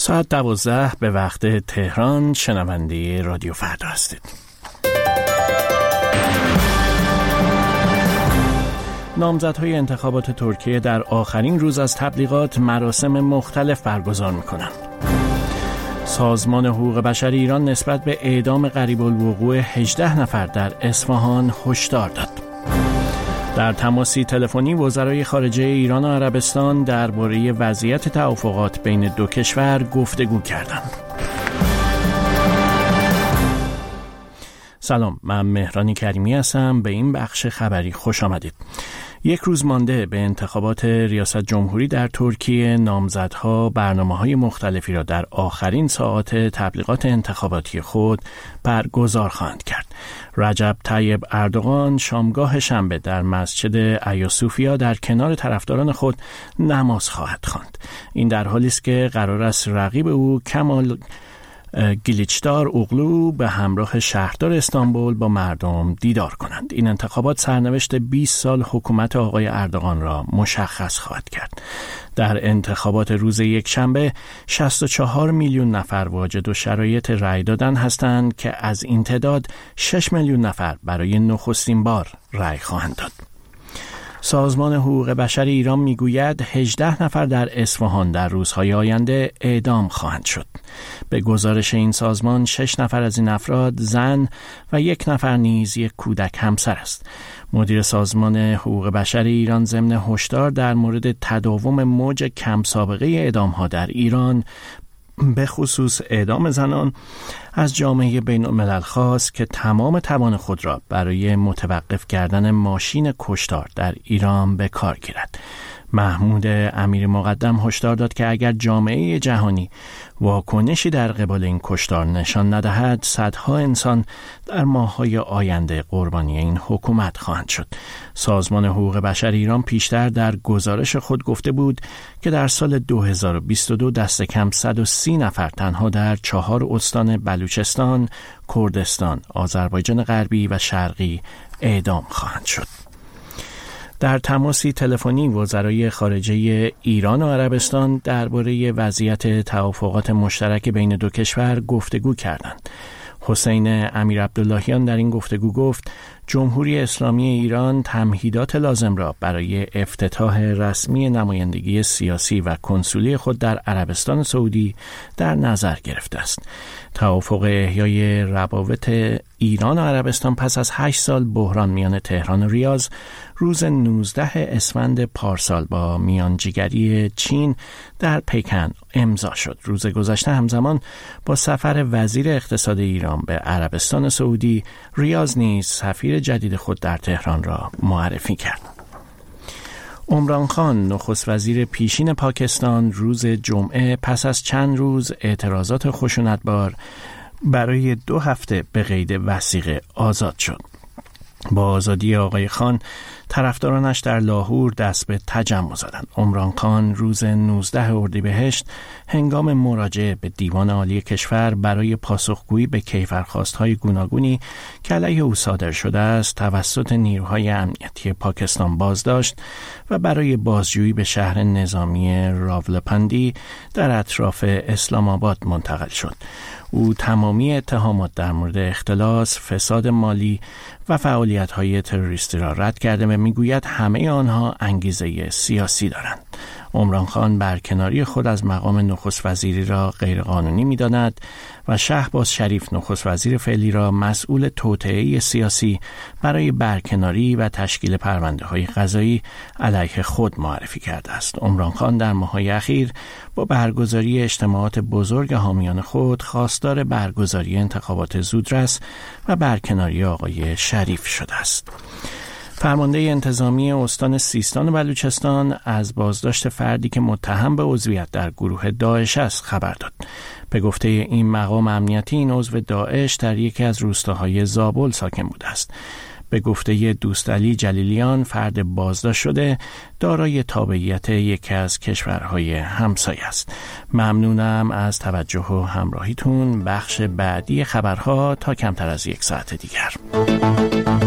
ساعت 12 به وقت تهران. شنونده رادیو فردا هستید. نامزدهای انتخابات ترکیه در آخرین روز از تبلیغات مراسم مختلف برگزار می‌کنند. سازمان حقوق بشر ایران نسبت به اعدام قریب الوقوع 18 نفر در اصفهان هشدار داد. در تماسی تلفنی وزرای خارجه ایران و عربستان درباره وضعیت توافقات بین دو کشور گفتگو کردند. سلام، من مهران کریمی هستم. به این بخش خبری خوش آمدید. یک روز مانده به انتخابات ریاست جمهوری در ترکیه، نامزدها برنامه‌های مختلفی را در آخرین ساعات تبلیغات انتخاباتی خود برگزار خواهند کرد. رجب طیب اردوغان شامگاه شنبه در مسجد ایاسوفیا در کنار طرفداران خود نماز خواهد خواند. این در حالی است که قرار است رقیب او کمال گلیچدار اوغلو به همراه شهردار استانبول با مردم دیدار کنند. این انتخابات سرنوشت 20 سال حکومت آقای اردوغان را مشخص خواهد کرد. در انتخابات روز یکشنبه 64 میلیون نفر واجد و شرایط رأی دادن هستند که از این تعداد 6 میلیون نفر برای نخستین بار رأی خواهند داد. سازمان حقوق بشر ایران میگوید 18 نفر در اصفهان در روزهای آینده اعدام خواهند شد. به گزارش این سازمان 6 نفر از این افراد زن و 1 نفر نیز یک کودک همسر است. مدیر سازمان حقوق بشر ایران ضمن هشدار در مورد تداوم موج کم سابقه اعدام‌ها در ایران به خصوص اعدام زنان از جامعه بین الملل خواست که تمام توان خود را برای متوقف کردن ماشین کشتار در ایران به کار گیرد. محمود امیر مقدم هشدار داد که اگر جامعه جهانی واکنشی در قبال این کشتار نشان ندهد، صدها انسان در ماه‌های آینده قربانی این حکومت خواهند شد. سازمان حقوق بشر ایران پیشتر در گزارش خود گفته بود که در سال 2022 دست کم 130 نفر تنها در 4 استان بلوچستان، کردستان، آذربایجان غربی و شرقی اعدام خواهند شد. در تماسی تلفنی وزرای خارجه ایران و عربستان درباره وضعیت توافقات مشترک بین دو کشور گفتگو کردند. حسین امیر عبداللهیان در این گفتگو گفت جمهوری اسلامی ایران تمهیدات لازم را برای افتتاح رسمی نمایندگی سیاسی و کنسولی خود در عربستان سعودی در نظر گرفته است. توافق احیای روابط ایران و عربستان پس از 8 سال بحران میان تهران و ریاض روز 19 اسفند پارسال با میانجیگری چین در پکن امضا شد. روز گذشته همزمان با سفر وزیر اقتصاد ایران به عربستان سعودی، ریاض نیز سفیر جدید خود در تهران را معرفی کرد. عمران خان نخست وزیر پیشین پاکستان روز جمعه پس از چند روز اعتراضات خشونتبار برای 2 هفته به قید وثیقه آزاد شد. با آزادی آقای خان طرفدارانش در لاهور دست به تجمع زدند. عمران خان روز 19 اردیبهشت هنگام مراجعه به دیوان عالی کشور برای پاسخگویی به کیفرخواست‌های گوناگونی که علیه او صادر شده است توسط نیروهای امنیتی پاکستان بازداشت و برای بازجویی به شهر نظامی راولپندی در اطراف اسلام آباد منتقل شد. او تمامی اتهامات در مورد اختلاس، فساد مالی و فعالیت‌های تروریستی را رد کرده و میگوید همه آنها انگیزه سیاسی دارند. عمران خان برکناری خود از مقام نخست وزیری را غیرقانونی می‌داند و شهباز شریف نخست وزیر فعلی را مسئول توطئه سیاسی برای برکناری و تشکیل پرونده‌های قضایی علیه خود معرفی کرده است. عمران خان در ماه‌های اخیر با برگزاری اجتماعات بزرگ حامیان خود خواستار برگزاری انتخابات زودرس و برکناری آقای شریف شده است. فرمانده انتظامی استان سیستان و بلوچستان از بازداشت فردی که متهم به عضویت در گروه داعش است خبر داد. به گفته این مقام امنیتی این عضو داعش در یکی از روستاهای زابل ساکن بوده است. به گفته دوست علی جلیلیان فرد بازداشت شده دارای تابعیت یکی از کشورهای همسایه است. ممنونم از توجه و همراهیتون. بخش بعدی خبرها تا کمتر از 1 ساعت دیگر.